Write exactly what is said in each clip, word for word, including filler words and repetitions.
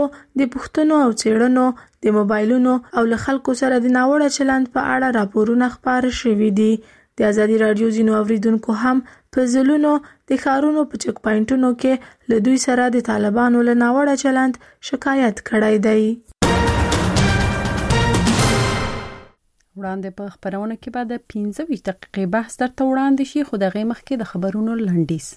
د پوښتنو او څېړنو د موبایلونو او له خلکو سره د ناوړه چلند په اړه راپورونه خپاره شوي دي. د ازادي راډیو ځینو اوریدونکو هم په ځلونو د ښارونو په چک پاینټونو کې له دوی سره د طالبانو له ناوړه چلند شکایت کړی دی. وړاندې په خبرونه کې بعد پنځه ویشت دقیقې بحث درته وړاندې شي، خو دغه مخکې د خبرونو لنډیز.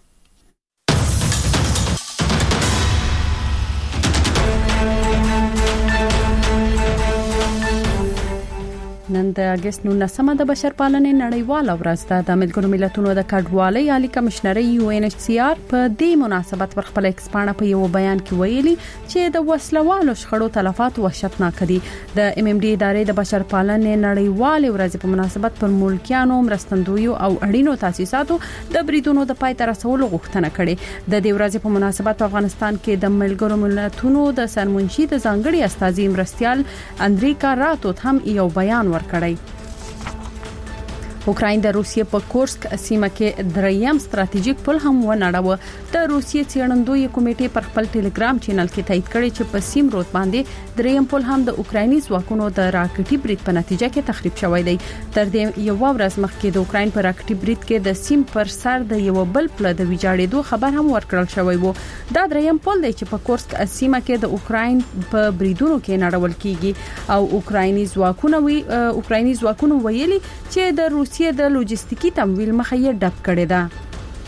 نن د اگست نولسمه د بشرپالنې نړیواله ورځ ده. د ملګرو ملتونو د کډوالۍ عالی کمشنري یو ان ایچ سی آر په دې مناسبت پر خپل ایکسپانه په یو بیان کې ویلي چې د وسلوالو شخړو تلفات وحشتناک دي. د ام ام ډي ادارې د بشرپالنې نړیواله ورځ په مناسبت پر ملکیانو، مرستندویو او اړینو تاسیساتو د بریدونو د پای ته رسولو غوښتنه کړې. د دې ورځ په مناسبت په افغانستان کې د ملګرو ملتونو د سرمنشي د ځانګړي استازي مرستيال اندریکا راتوت هم یو بیان ورکړی. اوکراین د روسیې په کورسک سیمه کې دریم ستراتیژیک پل هم ونړاوه. د روسیې څېړندوی کمیټې پر خپل ټلګرام چینل کې تایید کړی چې په سیم روت باندې دریم پل هم د اوکرایني ځواکونو د راکټي برید په نتیجه کې تخریب شوی دی. تر دې یو ورځ مخکې د اوکراین په راکټي برید کې د سیم پر سر د یو بل پل د ویجاړېدو خبر هم ورکړل شوی وو. دا دریم پل دی چې په کورسک سیمه کې د اوکراین په بریدونو کې نړول کیږي او اوکرایني ځواکونه وی اوکرایني ځواکونه ویلي چې د روسیې د لوجستیکي تمویل مخه یې ډب کړې ده.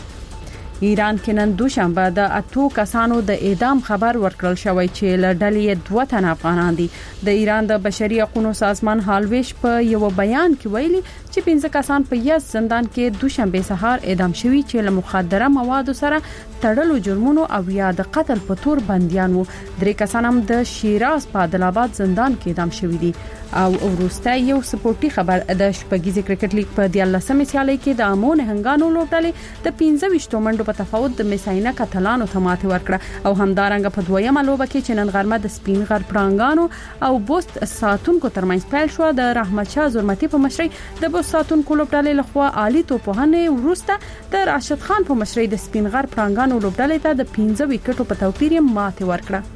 ایران کې نن دوشنبه د اتو کسانو د اعدام خبر ورکړل شوی چې له ډلې دوه تن افغانان دي. د ایران د بشري حقوقو سازمان هالویش په یو بیان کې ویلي چې پنځه کسان په یز زندان کې دوشنبه سهار اعدام شوي چې له مخدره موادو سره تړلو جرمونو او یا د قتل په تور بنديان وو. درې کسان هم د شیراز په عادل آباد زندان کې اعدام شوي دي. او وروسته یو سپورتي خبر د شپږیزې کرکټ لیګ په دیارلسمې سیالۍ کې د امو نهنګانو لوبډلې د پنځه ویشت منډو په تفاوت د میساینه کاتالانو ته ماتې ورکړه او همدارنګه په دویمه لوبه کې چې نن غرمه د سپین غر پړانګانو او بوست ساتونکو ترمنځ پیل شو، د رحمت شاه زرمتی په مشرۍ د بوست ساتونکو لوبډلې لخوا عالی توپوهنې وروسته د راشد خان په مشرۍ د سپین غر پړانګانو لوبډلې ته د پنځه وکټو په توپیر ماتې ورکړه.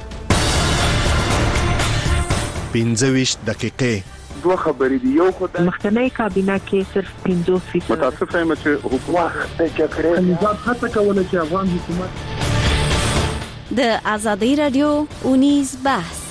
پنځه ویشت دقیقې دوه خبرې دي. یو خدای مخکنی کابینه کې صرف پنځه فیصد متاسف یم چې حکومت د جګړې نظام هڅه کوله چې افغان حکومت د ازادي رادیو اونیز بحث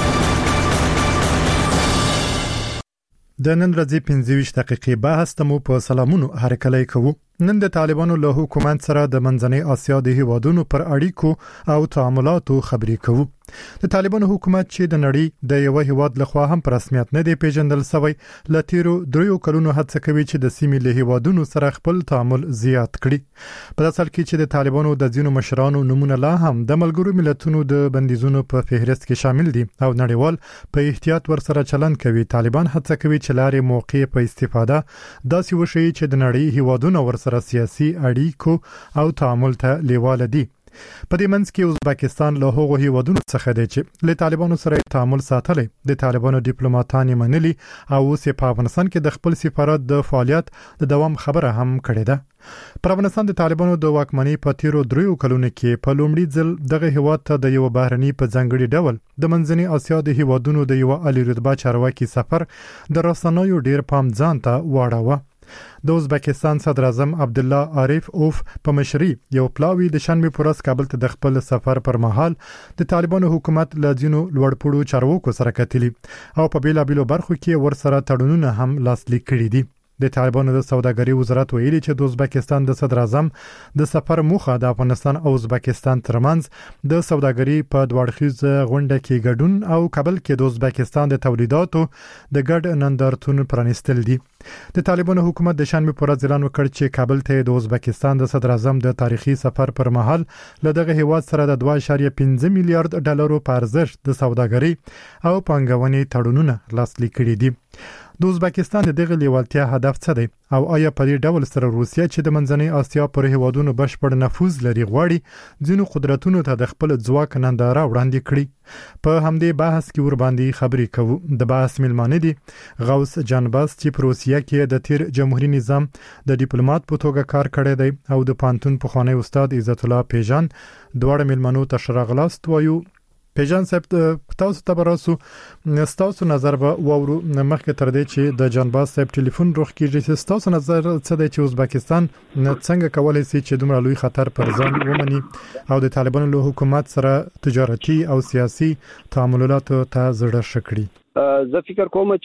د نن ورځې پنځه ویشت دقیقې بحث ته مو په سلامونو هرکلی کوو. نن د طالبانو له حکومت سره د منځنۍ اسیا د هیوادونو پر اړیکو او تعاملاتو خبرې کوو. د طالبانو حکومت چې د نړۍ د یو هیواد لخوا هم په رسمیت نه دی پیژندل شوی، ل تیرو دریو کلونو هڅه کوي چې د سیمې له هیوادونو سره خپل تعامل زیات کړي. په اصل کې چې د طالبانو د ځینو مشرانو نمونه لا هم د ملګرو ملتونو د بندیزونو په فهرست کې شامل دي او نړیوال په احتیاط ورسره چلند کوي. طالبان هڅه کوي چې لارې موقع په استفاده داسې وشي چې د نړۍ هیوادونو ورسره سیاسي اړیکو او تعامل ته لیواله دي. په دې منځ کې ازبکستان له هغو هیوادونو څخه دی چې له طالبانو سره تعامل ساتلی. د طالبانو ډیپلوماټان منلي او اوس په افغانستان کې د خپل سفارت د فعالیت د دوام خبره هم کړې ده. پر افغانستان د طالبانو د واکمنۍ په تیرو دریو کلونو کې په لومړي ځل دغه هیواد ته د یو بهرني په ځانګړي ډول د منځنۍ اسیا د هیوادونو د یو عالی رتبه چارواکي سفر د رسنیو ډیر پام ځان ته واړاوه. د ازبکستان صدر اعظم عبدالله عارف اوف په مشرۍ یو پلاوی د شنبه پر ورځ کابل ته د خپل سفر پر مهال د طالبانو حکومت له ځینو لوړپوړو چارواکو سره کتلي او په بیلابیلو برخو کې ورسره تړونونه هم لاسلیک کړي دي. د طالبانو د سوداګرۍ وزارت ویلي چې د ازبکستان د صدر اعظم د سفر موخه د افغانستان او ازبکستان ترمنځ د سوداګرۍ په دوړخیزه غونډه کې ګډون او کابل کې د ازبکستان د تولیداتو د ګډ نندارتون پرانیستل دي. د طالبانو حکومت د شنبه پر ورځ اعلان وکړ چې کابل ته د ازبکستان د صدر اعظم د تاریخي سفر پر مهال له دغه هیواد سره د دوه اعشاریه پنځه میلیارډ ډالرو په ارزښت د سوداګرۍ او پانګونې تړونونه لاسلیک کړي دي. د ازبکستان د دغه لیوالتیا هدف څه دی او آیا په دې ډول سره روسیه چې د منځنۍ اسیا پر هیوادونو بشپړ نفوذ لري غواړي ځینو قدرتونو ته د خپل ځواک ننداره وړاندې کړي؟ په همدې بحث کې ور باندې خبرې کوو. د بحث ملمانه دي غوث جانباز چې په روسیه کې د تیر جمهوریت نظام د ډیپلوماټ په توګه کار کړی دی او د پانتون پخوانی استاد عزت الله پیژان. دواړه ملمنو ته شرغلاست وایو. پیجان صاحب تاسو ته براسو تاسو نظر به وورو مخکې تر دې چې د جانباز صاحب ټلیفون روخ کیږي تاسو نظر څه دی چې ازبکستان څنګه کولای شي چې دومره لوی خطر پر ځان ومني او د طالبانو له حکومت سره تجارتي او سیاسي تعاملات ته زړه شکړي؟ زه فکر کوم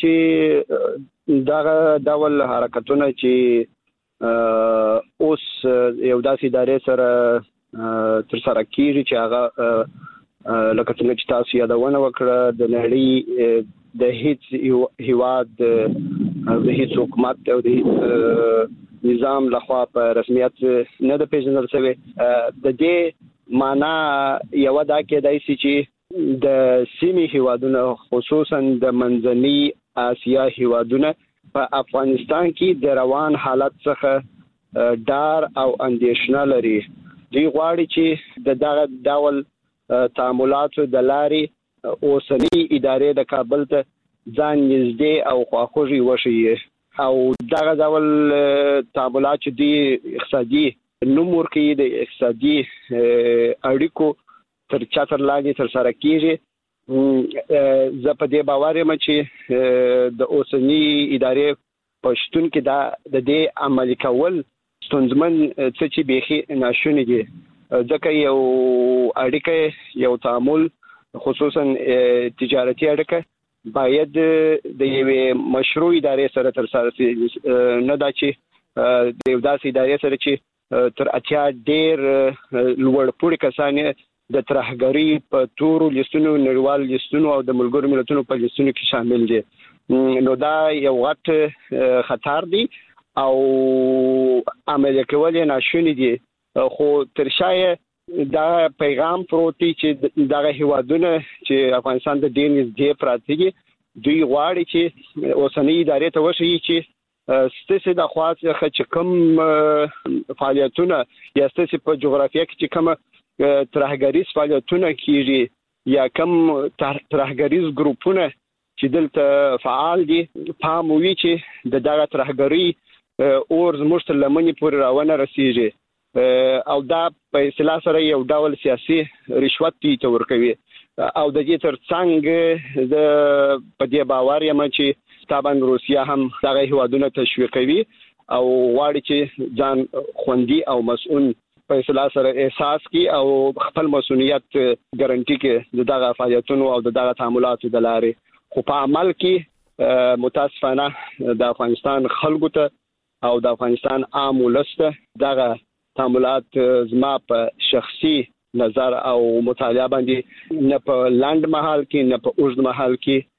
چې دا ډول حرکتونه چې اوس یو داسې ادارې سره تر سره کیږي چې هغه لکه څنګه چې تاسو یادونه وکړه د نړۍ د هیڅ هیواد د هیڅ حکومت او د نظام لخوا په رسمیت نه د پیژندل شوی د دې معنا یو دا کېدای شي چې د سیمې هیوادونو خصوصا د منځنۍ اسیا هیوادونو په افغانستان کې د روان حالت څخه ډار او اندېښنه لري. دوی غواړي چې د دغه ډول تعاملاتو د لارې اوسنی ادارې د کابل ته ځان نږدې او خواخوږي وشي او دغه ډول تعاملات چې د اقتصادي نوم ورکړي د اقتصادي اړیکو تر چتر لاندې تر سره کیږي. زه په دې باور یم چې د اوسنی ادارې په شتون کې دا د دې عملي کول ستونزمن څه چې بيخي ناشونی دي ځکه یو اړیکه یو تعامل خصوصا تجارتي اړیکه باید د یوې مشروع ادارې سره تر سره نه دا چې د یو داسې ادارې سره چې تر اتیا ډېر لوړ پوړي کسان د ترهګرۍ په تورو لیستونو نړیوال لیستونو او د ملګرو ملتونو په لیستونو کې شامل دي. نو دا یو غټ خطر دی او عملي کول یې ناشونی دي خو تر شایه دا پیغام پروتي چې دغه هیوادونه چې افغانستان د دین نږدې پراته دي دوی غواړي چې اوسنۍ ادارې ته وشي چې ستاسو د خواصه چې کوم فعالیتونه یا ستاسو په جغرافیه کې چې کوم ترهګریز فعالیتونه کیږي یا کوم ترهګریز ګروپونه چې دلته فعال دي پام وی چې د دغه ترهګری اور زموږ تر لمنې پورې راونه رسیږي او دا په اصطلاح سره یو ډول سیاسي رشوت دی ته ورکوي او د دې ترڅنګ د په دې باور یم چې طبعا روسیا هم دغه هیوادونه تشویقوي او غواړي چې ځان خوندي او مسؤل په اصطلاح سره احساس کی او خپل مسؤلیت ګارانټي کې دغه فعالیتونو او دغه تعاملاتو د لارې خو په عمل کې متاسفانه د افغانستان خلکو ته او د افغانستان عام ولس ته دغه تعاملات زما په شخصي نظر او مطالعه باندې نه په لاند محل کې نه په اوږد محل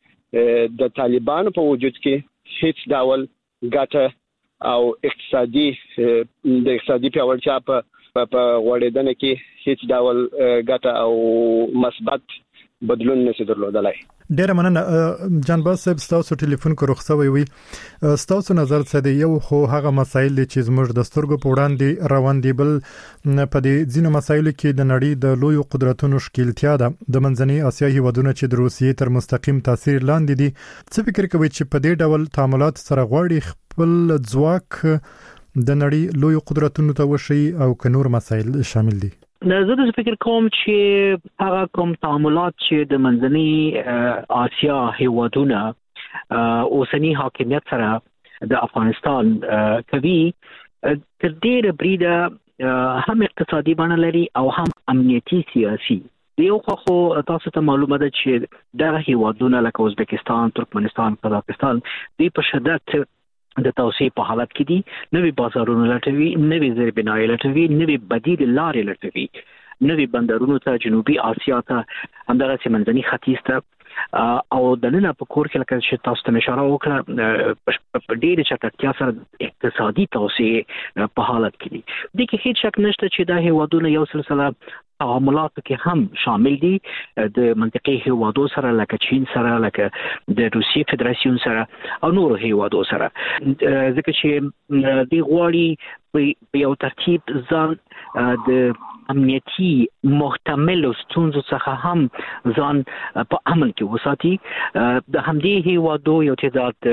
کې د طالبانو په وجود کې هیڅ ډول ګټه او اقتصادي د اقتصادي پیاوړتیا په په وړاندې کې هیڅ ډول ګټه او مثبت بدلون نشي درلودلای. ډیره مننه جانباز صاحب تاسو ټلیفون کو رخصوي وي تاسو نظر څه دی یو خو هغه مسایل چې زموږ د سترګو په وړاندې روان دي بل په دې ځینو مسایلو کې د نړۍ د لوی قدرتونو شکلتیا ده د منځنۍ اسیا هیوادونو چې د روسیې تر مستقیم تاثیر لاندې دي څه فکر کوي چې په دې ډول تعاملات سره غواړي خپل ځواک د نړۍ لوی قدرتونو ته وشي او که نور مسایل شامل دي؟ زه د فکر کوم چې هغه کوم تعاملات چې د منځنۍ آسیا هیوادونه اوسنی حاکمیت سره د افغانستان کوي تر ډیره بریده هم اقتصادي بڼه لري او هم امنیتي سیاسي. یو خو تاسو ته معلومه ده چې دغه هیوادونه لکه ازبکستان، ترکمنستان، قزاقستان دوی په شدت د توسعه په حالت کې دي، نوې بازارونه لټوي، نوې زیربناوي لټوي، نوې بدیل لارې لټوي، نوې بندرونو ته جنوبي آسیا ته همدغه منځني ختیځ ته او د نن په کور کې لکه چې تاسو ته اشاره وکړه په ډېر چټکتیا سره اقتصادي توسعه په حالت کې دي. د کې هیڅ شک نشته چې دا هیوادونه یو سلسله تعاملات کې هم شامل دي د منطقي هیوادو سره لکه چین سره لکه د روسیې فدراسیون سره او نور هیوادو سره ځکه چې د غواړي په یو ترتیب ځان د امنیتي محتمل ستونزو څخه هم ځان په امن کې وساتي. د همدې هیوادو یو تعداد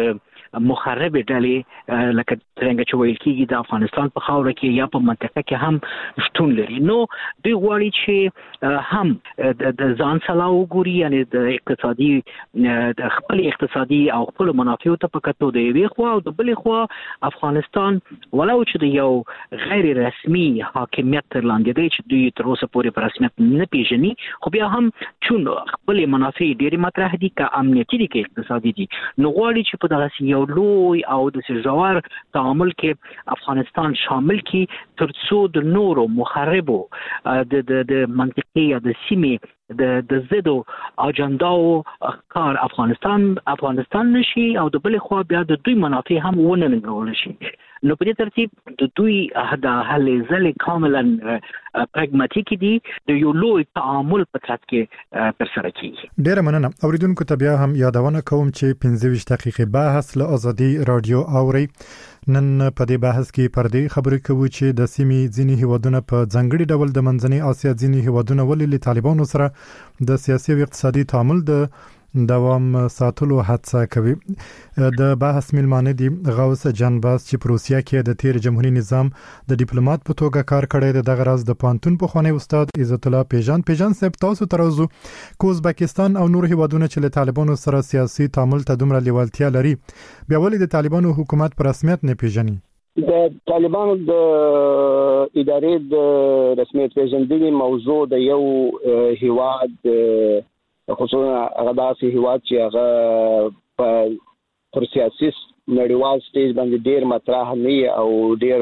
مخرب ډلې لکه څنګه چې ویل کېږي د افغانستان په خاوره کې یا په منطقه کې هم شتون لري. نو دوی غواړي چې هم د ځان سلا وګوري، یعنی د اقتصادي د خپل اقتصادي او خپل منافعو ته په کتو د یوې خوا او د بلې خوا افغانستان ولو چې د یو غیر رسمي حاکمیت تر لاندې دی چې دوی تر اوسه پورې په رسمیت نه پیژني، خو بیا هم چون خپل منافع ډېرې مطرح دي که امنیتي دي که اقتصادي دي، نو غواړي چې په دغه یو لوی او د ژور تعامل کې افغانستان شامل کړي تر څو د نورو مخربو د د د منطقې یا د سیمې د د زدو اجنداو کار افغانستان افغانستان نشي او د بل خو بیا د دوی منافع هم ونه نګول شي. نو په دې ترتیب د دوی د حل ځل کاملا پراګماتیک دي، د یو لوی تعامل په ترڅ کې تر سره کیږي. ډیره مننه. اوریدونکو ته بیا هم یادونه کوم چې پنځه ویشت دقیقې بحث له ازادي رادیو اوري. نن په دې بحث کې پر دې خبرې کوو چې د سیمې ځینې هیوادونه په ځانګړي ډول د منځنۍ اسیا ځینې هیوادونه ولې له طالبانو سره د سیاسي او اقتصادي تعامل د دوام ساتلو هڅه کوي. د بحث میلمانه دي غوث جانباز چې په روسیا کې د تیر جمهوریت نظام د ډیپلوماټ په توګه کار کړی دی. دغه راز د پانتون په خونې استاد عزت الله پیجان پیجان صاحب تاسو ترازو کو ازبکستان او نور هیوادونه چې له طالبانو سره سیاسي تعامل ته دومره لیوالتیا لري، بیا ولې د طالبانو حکومت په رسمیت نه پیژني؟ د طالبانو د ادارې د رسمیت پیژندنې موضوع د یو هیواد خصوصا هغه داسې هیواد چې هغه په پر سیاسي نړیوال سټیج باندې ډیر مطرح نه او ډیر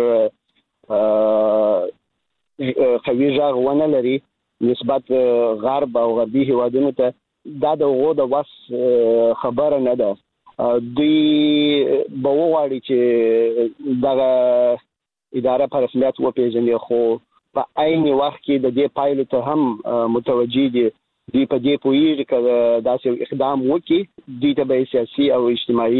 قوي ځای ونه لري نسبت غرب او غربي هیوادونو ته، دا د هغو د وس خبره نه ده. دوی به وغواړي چې دغه اداره په رسمیت وپېژني، خو په عین وخت کې د دې پایلو ته هم متوجي دي. دوی په دې پوهیږي چې داسې اقدام وکړي دوی ته به سیاسي او اجتماعي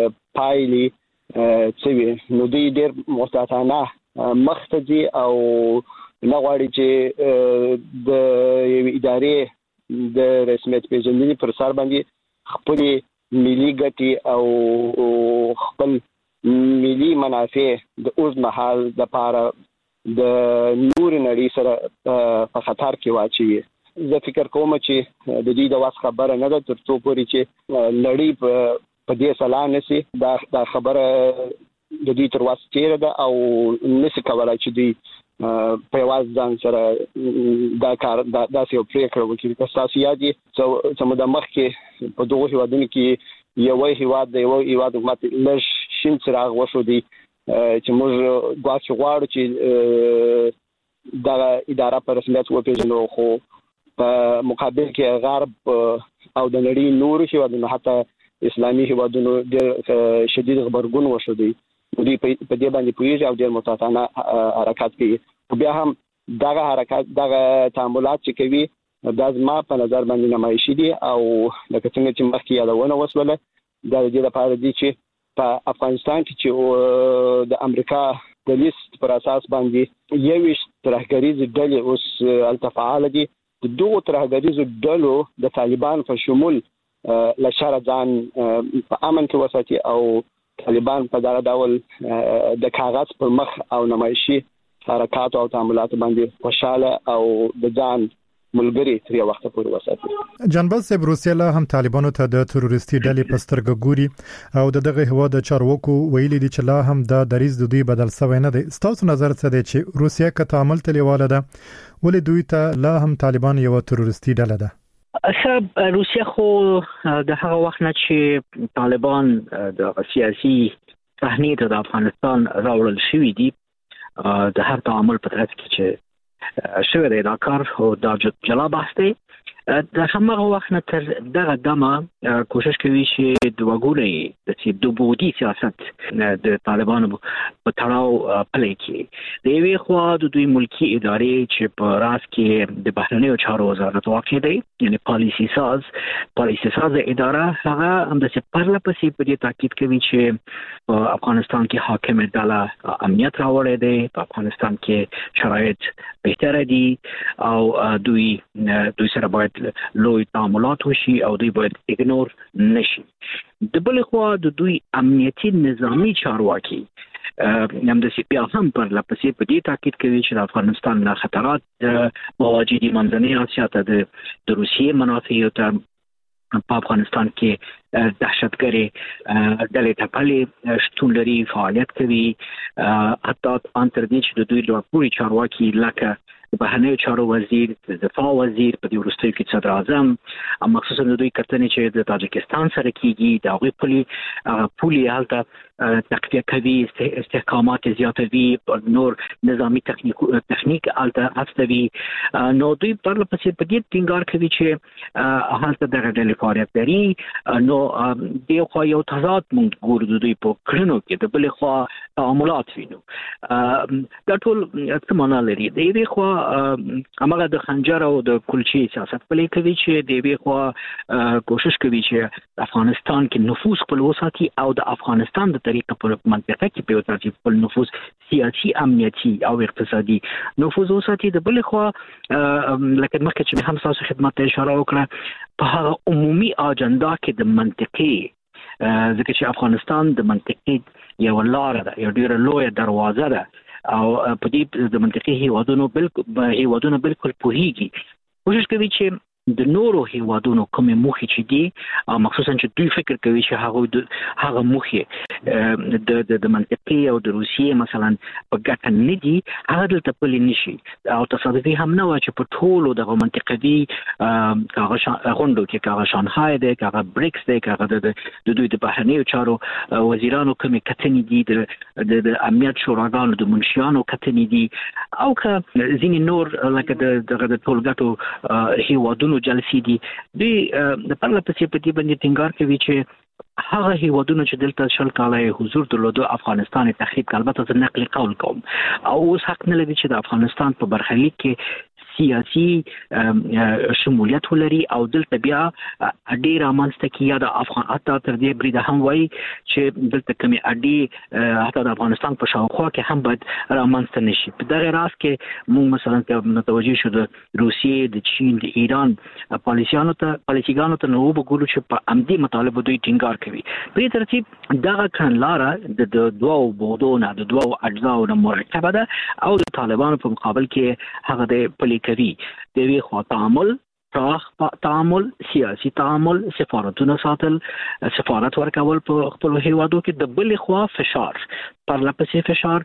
پایلې څه وي. نو دوی ډېر محتاطانه مخته دي او نه غواړي چې د یوې ادارې د رسمیت پیژندنې پر سر باندې خپل ملي ګټې او خپل ملي منافع د اوږد مهال لپاره د نور نړۍ سره په خطر کې واچوي. زه فکر کوم چې د دې د واس خبره نه ده تر څو پورې چې لړۍ په دې سلا نسی دا دا خبره د دې تر واس تیر ده او نسی کولای چې دی په واس ځان سره دا کار دا داسې یو پریکړه وکړي. تاسو یادي چې د مخ کې په دوه هیوادونو کې یو هیواد د یو هیواد حکومت لږ شین څراغ وشو دی چې موږ غواړو غواړو چې دا اداره په رسمیت وپېژنو، خو په مقابل کې غرب او د نړۍ نور هیوادونو حتی اسلامي هیوادونو ډېر شدید غبرګون وشو دی. دوی په دې باندې پوهیږي او ډېر متعصبانه حرکت کوي. بیا هم دغه حرکت دغه تعاملات چې کوي دا زما په نظر باندې نمایشي دي او لکه څنګه چې مخکې یادونه وسوله دا د دې لپاره دي چې په افغانستان کې چې د امریکا د لیست پر اساس باندې یویشت ترهګریزې ډلې اوس هلته فعاله دي. د دغو ترهګریزو ډلو د طالبان په شمول له شره ځان په امن کې وساتي او طالبان په دغه ډول د کاغذ پر مخ او نمایشي حرکات او تعاملات باندې خوشاله او د ځان ملګری تر یو وخت پورې وساتي. جانباز صاحب روسیا له هم طالبانو ته د تروریستي ډلې په سترګه ګوري او دغه هواد چارواکو ویلي دي چې لا هم د دریز د دوی بدل شوی نه دی. ستاسو نظر څه دی چې روسیا که تعامل تلیواله ده ولې دوی ته لا هم طالبان یو تروریستي ډله ده؟ اصل روسیا خو د هغه وخت نه چې طالبان د سیاسي صحنې ته د افغانستان راوړل شوي دي د هر تعامل په ترڅ کې چې شوی دی دا کار او دا جلا بحث دی. د همغه وخت نه تر دغه دمه کوشش کوي چې د وګوري د چې د بودی سیاست د طالبانو په تړاو پلي کړي. د یوې خوا د دوی ملکی ادارې چې په راس کې د بهرنیو چارو وزارت واقع دی، یعنی پالیسي ساز پالیسي ساز اداره، هغه هم د پرله پسې په دې تاکید کوي چې په افغانستان کې حاکم ډله امنیت راوړی دی، په افغانستان کې شرایط بهتره دي او دوی دوی سره باید باید لوی تعاملات وشي او دوی باید ایګنور نشي. د بل خوا د دوی امنیتي نظامی چارواکي هم د سی پی هم پر لپسې په دې تاکید کوي چې د افغانستان له خطرات مواجه دي منځنۍ اسیا ته د روسیې منافع ته په افغانستان کې دهشتګري ډلې ټپلې شتون لري، فعالیت کوي، حتی ان تر دې چې د دوی له پوری چارواکي لکه بهرنیو چارو وزیر، دفاع وزیر، په دې وروستیو کې صدر اعظم، مخصوصا د دوی کتنې چې د تاجکستان سره کیږي د هغوی پولي پولي هلته تقویه کوي، استحکامات زیاتوي، نور نظامی تخنیک تخنیک هلته هڅوي. نو دوی پر لپسې په دې ټینګار کوي چې هلته دغه ډلې فعالیت لري. نو د خو یو تضاد مونږ ګورو د دوی په کړنو کې، د بلې خوا تعاملات وینو. دا ټول څه معنا لري؟ د یوې خوا امغه د خنجر او د کلچې سیاست پلی کوي چې د یوې خوا کوشش کوي چې افغانستان کې نفوذ خپل وساتي او د افغانستان د طریقه په منطقه کې په ترتیب خپل نفوذ سیاسي، امنیتي او اقتصادي نفوذ وساتي. د بل خوا لکه مخکې چې هم تاسو خدمت ته اشاره وکړه، په هغه عمومي اجنډا کې د منطقي ځکه چې افغانستان د منطقي یو لار ده، یو ډیره لویه دروازه ده او په دې د منطقي هیوادونو بالکل هیوادونو بالکل پوهیږي، کوشش کوي چې د نورو هیوادونو کومې موخې چې دي مخصوصا چې دوی فکر کوي چې هغه هغه موخې د د منطقي او د روسیې مثلا په ګټه نه دي، هغه دلته پلي نشي. او تصادفي هم نه و چې په ټولو دغه منطقوي کاغه غونډو کې کاغه شانهای دی، کاغه بریکس دی، کاغه د دوی د بهرنیو چارو وزیرانو کومې کتنې دي، د امنیت شوراګانو د منشیانو کتنې دي، او که ځینې نور لکه دغه د ټولګټو هیوادونو جلسې دي. دوی د پرله پسې په دې باندې ټینګار کوي چې هغه هیوادونو چې دلته شل کاله حضور درلوده افغانستان تخریب، البته زه نقل قول کوم، او اوس حق نه لري چې د افغانستان په برخلیک کې سیاسي شمولیت ولري او دلته بیا ډیر امانسته کې یا د افغان حتی تر دې بریده هم وایي چې دلته کومې اډي حتی د افغانستان په شاوخوا کې هم باید رامنځته نشي. په دغه راز کې موږ مثلا متوجه شو د روسیې، د چین، د ایران پالیسیانو ته پالیسیګانو ته نو وګورو چې په عمدي مطالبه دوی ټینګار کوي. په دې ترتیب دغه کړنلاره د دوو بودونه د دوو اجزاو نه مرکبه ده او د طالبانو په مقابل کې هغه د پلي کوي. د یوې خوا تعامل، پراخ تعامل، سیاسي تعامل، سفارتونه ساتل، سفارت ورکول په خپل هیوادو کې، د بل خوا فشار، پرلپسې فشار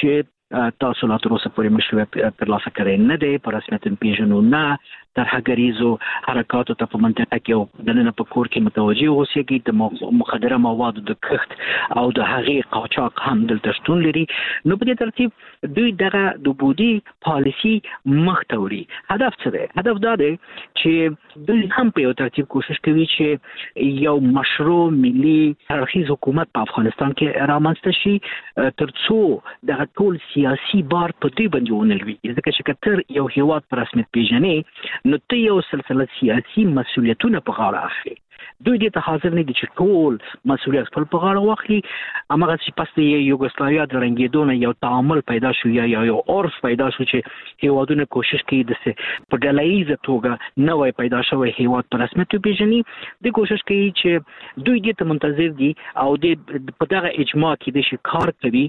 چې تاسو لا تر اوسه پورې مشروعیت ترلاسه کړی نه دی، په رسمیت پیژنو نه، ترهګریزو حرکاتو ته په منطقه کې او د نن په کور کې متوجه اوسېږي، د مخدره موادو د کښت او د هغې قاچاق هم دلته شتون لري. نو په دې ترتیب دوی دغه د بودی پالیسي مخ ته وړي. هدف څه دی؟ هدف دا دی چې دوی هم په یو ترتیب کوشش کوي چې یو مشروع ملي ترخیص حکومت په افغانستان کې رامنځته شي، ترڅو دغه ټول سیاسي بار په دوی باندې ونلوي. ځکه چې کتر یو هیواد په رسمیت پیژنې نو ته یو سلسله سیاسي مسؤلیتونه په غاړه اخلي. دوی دې ته حاضر نه دي چې ټول مسؤلیت خپل په غاړه واخلي. هماغه چې پس د یوګوسلاویا د رنګېدو نه یو تعامل پیدا شو یا یو عرف پیدا شو چې هیوادونه کوشش کوي د په ډلهییزه توګه نوی پیدا شوی هیواد په رسمیت وپېژني. دوی کوشش کوي چې دوی دې ته منتظر دي او د په دغه اجماع کې د شي کار کوي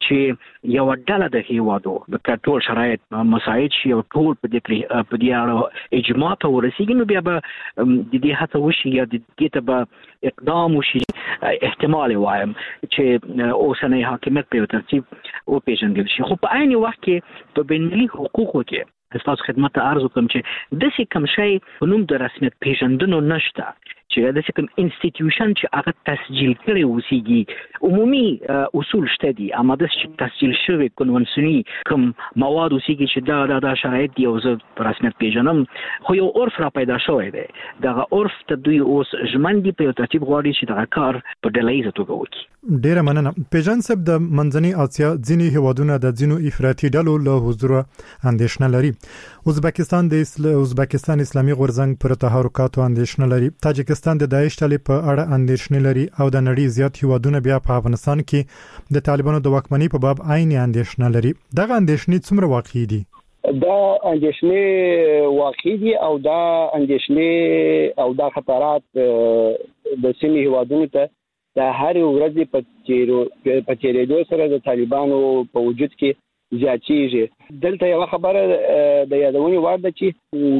چې یو ډله د هیوادو د ټول شرایط مساعد شي او ټول په دې په دې اړه اجماع ته ورسیږي. نو بیا به د دې هڅه وشي یا د دې ته به اقدام وشي، احتمال وایم چې اوسنۍ حاکمیت په ترتیب وپېژندل شي. خو په عین وخت کې په بین‌المللي حقوقو کې تاسو خدمت ته عرض وکم چې د څه کم شی په نوم د رسمیت پیژندنو نشته چې د څه کوم انسټیټیوشن چې هغه تسجیل کړي اوسېږي. عمومي اصول شته دي، اما د تسجیل شوی کنونسیوني کوم مواد اوسېږي چې دا د شرایط دی او زه په رسمیت پیژنم، خو یو عرف را پیدا شوی دی. دغه عرف ته دوی اوس ژمن دي په یو ترتیب غواړي چې دغه کار په ډلهییزه توګه وکړي. ډیره مننه. پیژن صاحب د منځنۍ اسیا ځینې هیوادونه د ځینو افراطي ډلو له حضور اندېښنه لري. ازبکستان د ازبکستان اسلامي غورځنګ پر تحرکاتو اندېښنه لري. تاجکستان د داعش ډلې په اړه اندېښنې لري او د نړۍ زیات هیوادونه بیا په افغانستان کې د طالبانو د واکمنۍ په باب عین اندېښنه لري. دغه اندېښنې څومره واقعي دي؟ دا اندېښنې واقع دي او دا اندېښنې او دا خطرات د سیمې هیوادونو ته د هر ورځې په تیرو په تیرېدو سره د طالبانو په وجود کې زیاتېږي. دلته یو خبره د یادونې وړ ده چې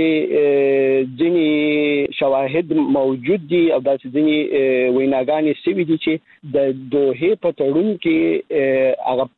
داسې ځینې شواهد موجود دي او داسې ځینې ویناګانې سوي دي چې د دوحې په تړون کې هغه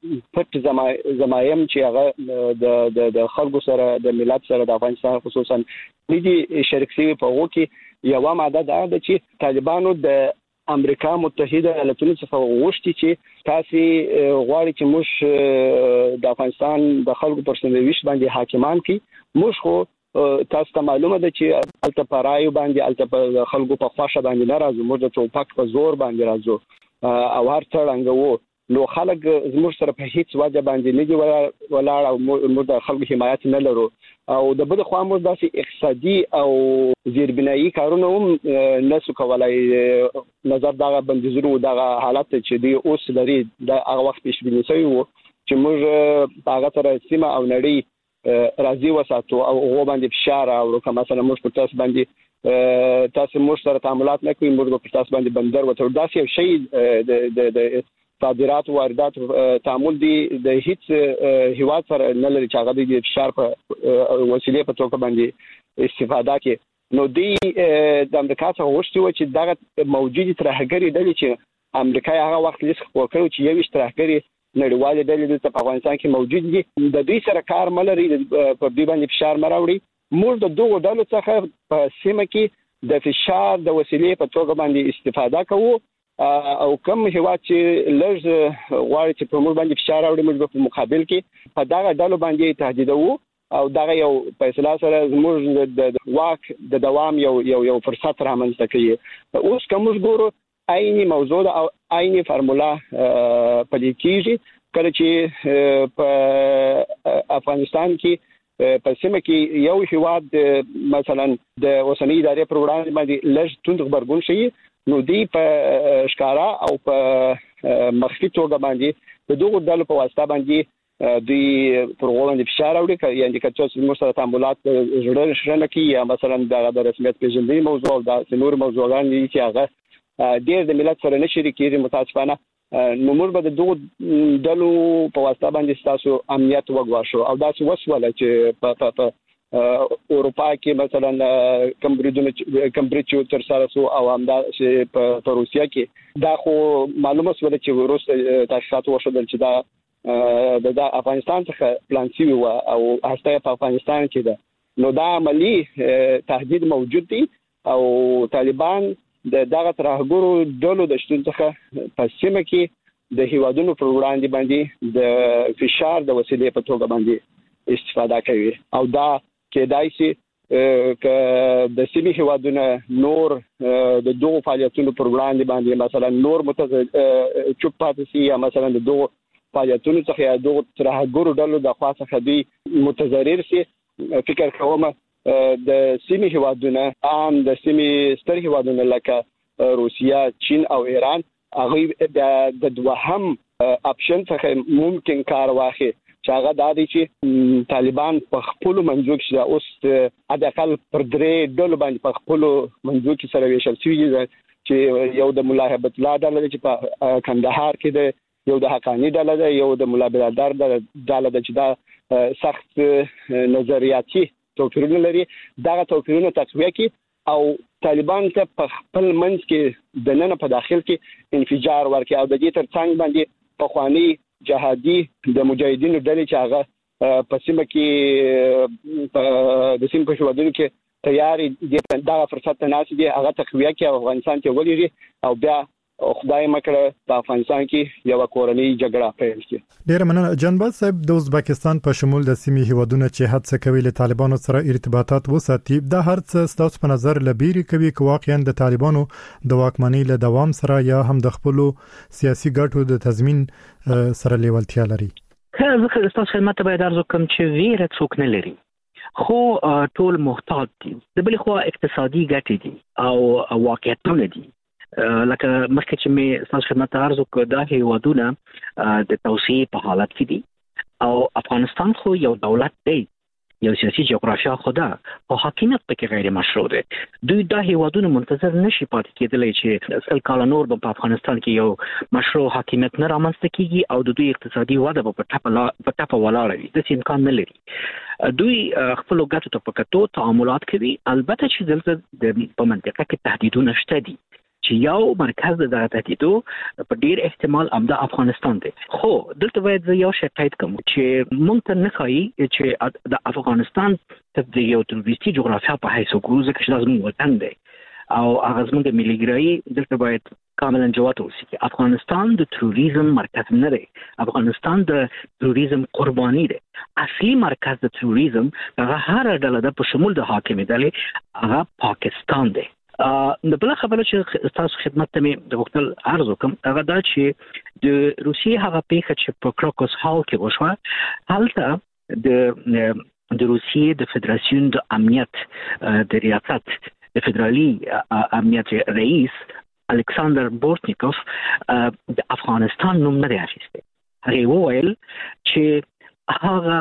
پټ زمایم چې هغه د د خلکو سره د ملت سره د افغانستان خصوصا ندي شریک شوي په هغو کې یوه ماده دا ده چې طالبانو د امریکا متحده ایالاتونو څخه غوښتي چې تاسو غواړئ چې موږ د افغانستان د خلکو پر سندویش باندې حاکمان کی موږ خو تاسو ته معلومه ده چې الته پرایو باندې الته په خلکو په خواشه باندې نه راځو، موږ د ټوپک په زور باندې راځو او هر څړنګ وو نو خلک زموږ سره په هیڅ وجه باندې نه دی ولاړ او موږ د خلکو حمایت نه لرو او د بل خوا موږ داسې اقتصادي او زیربنایي کارونه هم نسو کولای. نظر دغه بندیزونو دغه حالت چې دی اوس لري د هغه وخت پیش بینی شوی وو چې موږ هغه سره سیمه او نړۍ راځي وساتو او هغه باندې فشار او کوم مثلا موږ په تاسو باندې تاسو موږ سره تعاملات نه کوي، موږ په تاسو باندې بندر وته داسې یو شی د د صادرات او واردات تعامل دي د هیڅ هیواد سره نه لري چې هغه د فشار په وسیلې په توګه باندې استفاده کوي. نو دی د امریکا څخه غوښتي و چې دغه موجودي ترهګری ډلې چې امریکا هغه وخت لیست وکړو چې یو ترهګری نړیوال ډلې د افغانستان کې موجود دي د دې سره کار ملري په دې باندې فشار مراوړي. موږ د دوه ډلو څخه په سیمه کې د فشار د وسیلې په توګه باندې استفاده کوو او کوم هیواد چې لږ غواړي چې په موږ باندې فشار راوړي موږ په مقابل کې په دغه ډلو باندې تهدیدوو او دغه یو فیصله سره زموږ د واک د دوام یو یو یو فرصت رامنځته کوي. اوس کوم ګورو عیني موضوع او عیني فرموله پلي کیږي کله چې په افغانستان کې په سیمه کې یو هیواد مثلا د اوسنۍ ادارې پر وړاندې باندې لږ توند خبرګون شي نو دی په ښکارا او په مخفي توګه باندې د دوه ډلو په واسطه باندې دوی پر وړاندې فشار راوړي یعنی که څه موږ سره تعاملات جوړ شرنه کی یا مثلا د رسمیت پیژندنې موضوع او د نور موضوعات دي چې هغه ډېر د ملت سره نشي کېږي متاسفانه نو موږ به د دوه ډلو په واسطه باندې تاسو امنیت وګواښو او دا څه وسوله چې په اروپا کې مثلا کمبریجونه کمبریج تر سره سو او همدا چې په روسیا کې دا خو معلومه سول چې روس تحقیقات وشول چې دا د افغانستان څخه پلان شوی و او هسته په افغانستان کې ده نو دا عملی تهدید موجود دی او طالبان د دغه ترهګرو ډلو د شتون څخه په سیمه کې د هیوادونو پر وړاندې باندې د فشار د وسیلې په توګه باندې استفاده کوي او دا کېدای شي ک د سیمې هیوادونو نور د دوه فعالیتونو پر وړاندې باندې مثلا نور متز چوپ پاتې شي یا مثلا د دوه فعالیتونو څخه یا دوه ترهګرو ډلو د خاصه خدي متضرر شي. فکر کوم د سیمې هیوادونو عام د سیمې ستر هیوادونو لکه روسیا، چین او ایران هغه د دوهم اپشن څخه ممکن کار واخلي چې هغه د دې چې طالبان په خپل منځو کې اوس د اقل پر درې ډول باندې په خپل منځو کې سره ویشل شوی چې یو د مولا هیبت الله ډله چې په کندهار کې ده، یو د حقانی ډله ده، یو د مولا برادر ډله ده چې دا سخت نظریاتي توپیرونه لري. دغه توپیرونه تقویه کې او طالبان ته په خپل منځ کې د نن په داخل کې انفجار ورکړي او د دې ترڅنګ باندې په خواني جهادي د مجاهدینو ډلې چې هغه په سیمه کې د سیمه په هیوادونو کې تیاری د دغه فرصت ته ناس دي هغه تقویه کې افغانستان کې ولېږي او بیا خدای مکړه په افغانستان کې یو کورنۍ جګړه پیل شي. ډیر مننه جنباز صاحب. د ازبکستان په شمول د سیمې هیوادونو چې هڅه کوي له طالبانو سره ارتباطات وساتي دا هر څه ستاسو په نظر لبیري کوي چې واقعا د طالبانو د واکمنۍ له دوام سره یا هم د خپل سیاسي ګټو د تضمین سره لیوالتیا لري. که زه تاسو خدمت ته باید ارزو کوم چې ویره څوک نه لري خو ټول محتاط دي. د بل خو اقتصادي ګټې دي او واقعیتونه دي لکه مخکې چې مې تاسو خدمت ته عرض وکړ دا هیوادونه د توسعې په حالت کې دي او افغانستان خو یو دولت دی، یو سیاسي جغرافیا خدا او حاکمیت پکې غیر مشروع دی. دوی د هیوادونو منتظر نشي پاتې کېدلی چې سل کال نور په افغانستان کې یو مشروع حاکمیت نه رامنځته کیږي او د دوی اقتصادي وده په ټاپه په ټاپه ولاړ وي. د امکان نه لري. دوی خپل ګټو ته پکتو تعاملات کوي. البته چې دلته د په منطقه کې تهدیدونه شته دي چې یو مرکز د تهدیدو په ډیر احتمال امدا افغانستان دی. خو دلته باید یو شی تایید کوم چې مونږ ته نه ښایي چې د افغانستان د یو تروریستي جغرافیا په حیث وګورو چې دا زموږ وطن دی او هغه زموږ د ملي دلته باید کاملا جواب ورسي چې افغانستان د تروریزم مرکز نه دی. افغانستان د تروریزم قرباني دی. اصلي مرکز د تروریزم هغه هر ډله ده په شمول د حاکمیت ډلې هغه پاکستان دی. د بل خبره چې تاسو خدمت ته مې د وختل عرض وکم هغه دا چې د روسیې هغه پیښه چې په کراکوس هال کې وشوه، هلته د د روسیې د فدراسیون د امنیت د ریاست د فدرالي امنیت رئیس الکساندر بورتنیکوف د افغانستان نوم نه دی اخیستی. هغه وویل چې هغه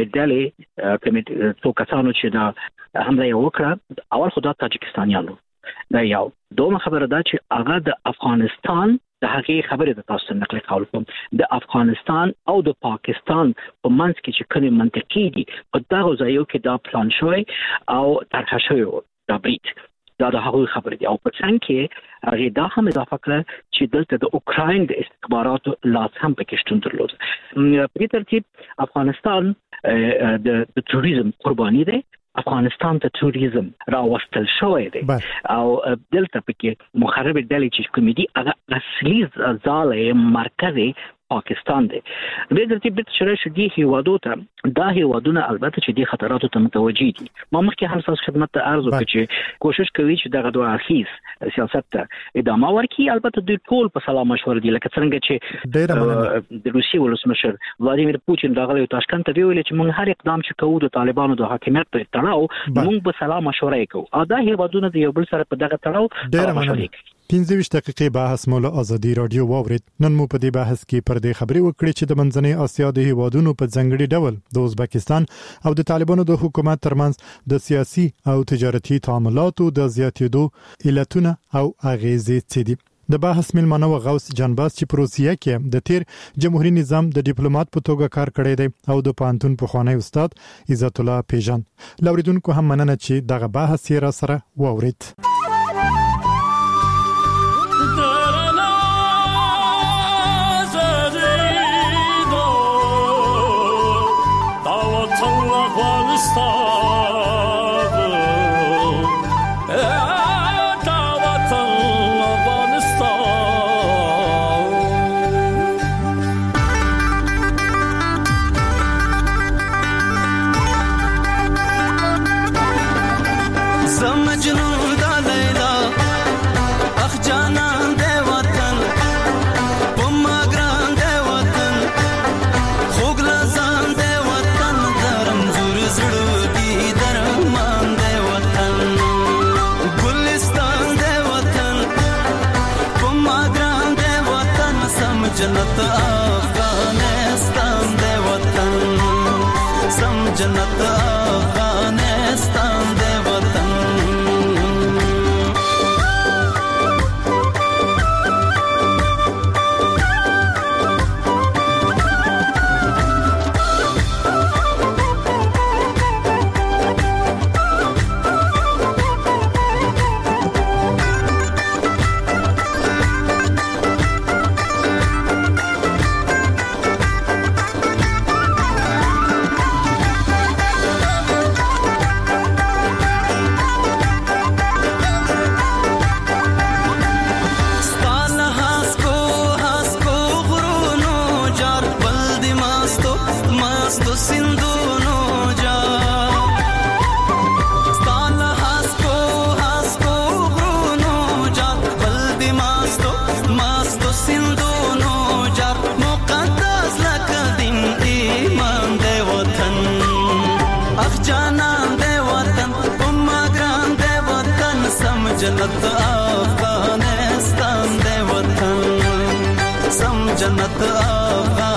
کمیټه کمیټه څو کسانو چې دا حمله وکړه اول خو دا تاجکستانیانو دا یو. دومره خبره ده چې هغه د افغانستان د هغې خبرې د تاسو نقل قول کوم د افغانستان او د پاکستان په منځ کې چې کومې منطقې دي په دغه ځایو کې دا پلان شوی او طرحه شوی دا برید دا د هغوی خبرې دي. او په څنګ کې هغې دا هم اضافه کړه چې دلته د اوکراین د استخباراتو لاس هم پکې شتون درلود. په دې ترتیب افغانستان د تروریزم قرباني دی. افغانستان ته تروریزم راوستل شوی دی او دلته پکې مخرب ډلې چې کومې دي هغه اصلي ځاله مرکز پاکستان دی. د ترتیب د شرایطو دي هیوادو ته دا هیوادونه البته چې د خطراتو ته متوجي دي. ما مخکې هم تاسو خدمت ته عرض وکړ چې کوشش کوي چې دغه دوه اړخیز سیاست ته ادامه ورکړي. البته دوی ټول په سلا مشوره دي لکه څنګه چې د روسیې ولسمشر ولادیمیر پوتین راغلی تاشکند ته ویل چې موږ هر اقدام چې کوو د طالبانو د حاکمیت په تړاو موږ په سلا مشوره کوو. او دا هیوادونه د یو بل سره په دغه تړاو مشوره کوي. پنځه ویشت دقیقې بحث مولا ازادي رادیو واورید. نن مو په دې بحث کې پر دې خبرې وکړې چې د منځنۍ اسیا د هیوادونو په ځنګړي ډول د ازبکستان او د طالبانو د حکومت ترمنځ د سیاسي او تجارتي تعاملاتو د زیاتېدو علتونه او اغیزې څه دي. د بحث ملمنه و غوث جانباز چې په روسیه کې د تیر جمهوریت نظام د ډیپلوماټ په توګه کار کړی دی او د پانتون په خوانی استاد عزت الله پیژان. لوریدونکو هم مننه چې دغه بحث یې را سره واورید. جنت افغانستان دے وطن سم جنت افغانستان دے وطن جنت افغانستان دے وطن سم جنت افغانستان